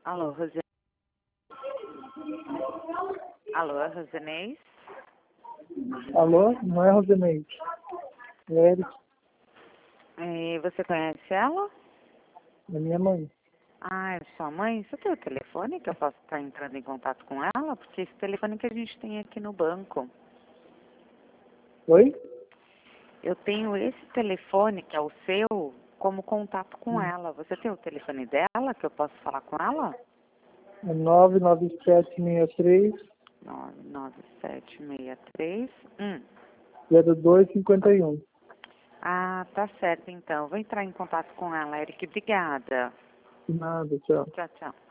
Alô, Rose... Alô, Rosenês? Alô? Não é Roseneide. É Eric, E você conhece ela? é minha mãe. Ah, é sua mãe? Você tem o telefone que eu posso estar entrando em contato com ela? Porque esse telefone que a gente tem aqui no banco. Oi? Eu tenho esse telefone, que é o seu, como contato com ela. Você tem o telefone dela que eu posso falar com ela? É 99763 99763. 0251. Ah, tá certo então. Vou entrar em contato com ela, Eric. Obrigada. Nada, tchau. Tchau, tchau.